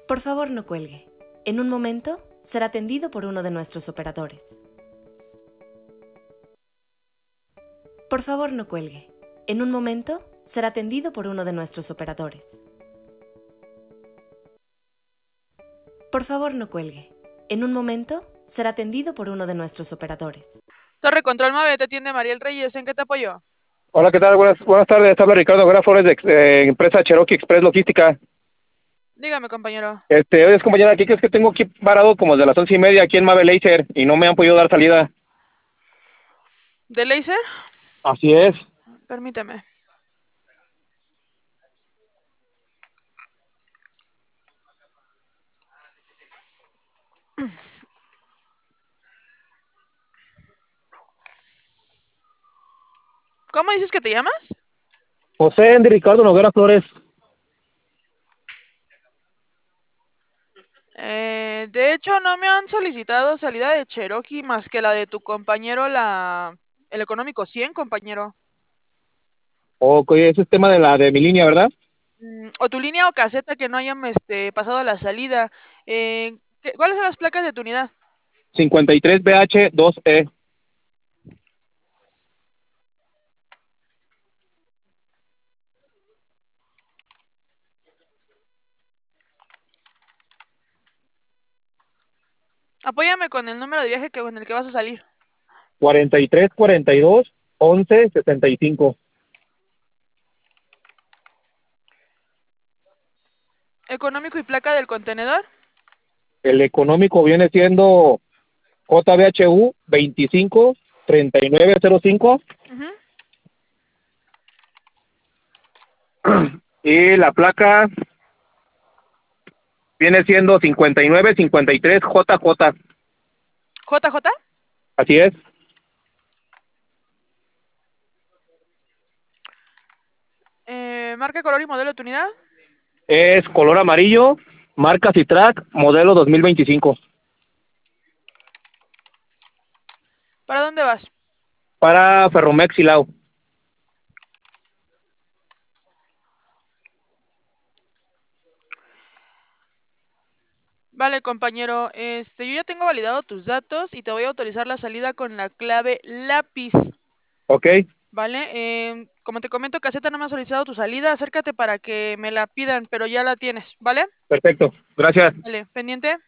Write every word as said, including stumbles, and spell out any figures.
Por favor, no cuelgue. En un momento será atendido por uno de nuestros operadores. Por favor, no cuelgue. En un momento será atendido por uno de nuestros operadores. Por favor, no cuelgue. En un momento será atendido por uno de nuestros operadores. Torre Control Mave, te atiende Mariel Reyes. ¿En qué te apoyo? Hola, ¿qué tal? Buenas, buenas tardes. Habla Ricardo Vera Flores de eh, empresa Cherokee Express Logística. Dígame, compañero. Este, oye, compañera, aquí que es que tengo aquí parado como desde las once y media aquí en Mave Laser y no me han podido dar salida. ¿De Laser? Así es. Permíteme. ¿Cómo dices que te llamas? José Andy Ricardo Noguera Flores. Eh, de hecho, no me han solicitado salida de Cherokee más que la de tu compañero, la el económico cien, compañero. O oye, ese es tema de la de mi línea, ¿verdad? Mm, o tu línea o caseta que no hayan este, pasado la salida. Eh, ¿qué- ¿Cuáles son las placas de tu unidad? cincuenta y tres B H dos E. Apóyame con el número de viaje que, con el que vas a salir. cuarenta y tres cuarenta y dos once setenta y cinco. Económico y placa del contenedor. El económico viene siendo J B H U veinticinco treinta y nueve cero cinco. Ujú. Y la placa viene siendo cincuenta y nueve cincuenta y tres J J. J J. Así es. Eh, marca, color y modelo de tu unidad. Es color amarillo, marca Citrac, modelo dos mil veinticinco. ¿Para dónde vas? Para Ferromex Silao. Vale, compañero. Este, yo ya tengo validado tus datos y te voy a autorizar la salida con la clave lápiz. Ok, Vale. Eh, como te comento, caseta no me ha solicitado tu salida. Acércate para que me la pidan, pero ya la tienes, ¿vale? perfecto. Gracias. Vale, pendiente.